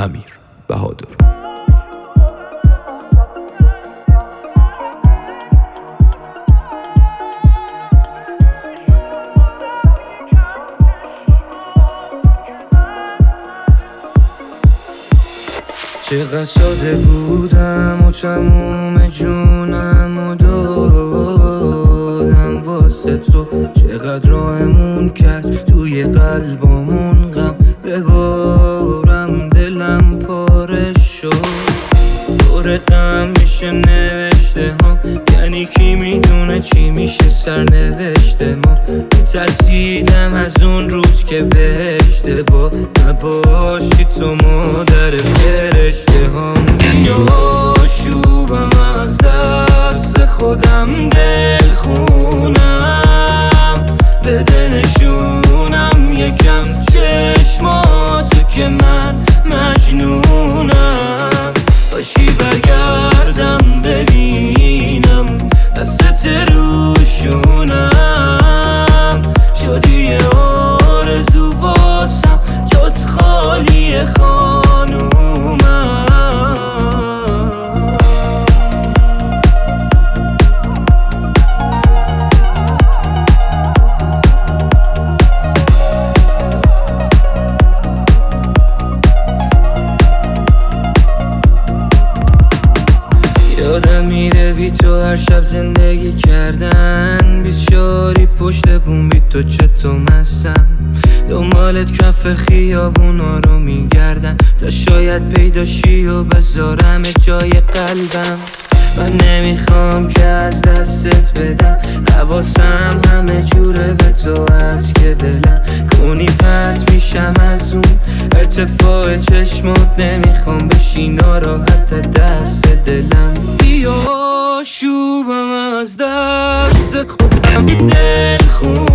امیر بهادر. چقدر ساده بودم و تموم جونم و دادم واسه تو، چقدر راهمون کرد توی قلبامون غم ببارم، دلم پاره شد. دور غم میشه نوشته ها، یعنی کی میدونه چی میشه سرنوشته ما. ترسیدم از اون روز که بهشته با نباشی تو مادر فرشته هم. بیا شوبم از دست خودم دل خونم، بده نشونم یکم چشماتو که من مجنونم. باشی برگردم ببینم دستت روشونم، شدی آرزو واسم جات خالی خانومم. یادم میره بی تو هر شب زندگی کردن، 24 پشت بوم بی تو چطور مستم. دنبالت کف خیابونا رو میگردم تا شاید پیداشی و بذارم جای قلبم. من نمیخوام که از دستت بدم، حواسم همه جوره به تو هست که ولم کنی پرت میشم از اون ارتفاع چشمات. نمیخوام بشی ناراحت دست دلم. بیا شوبم از دست خودم دل خون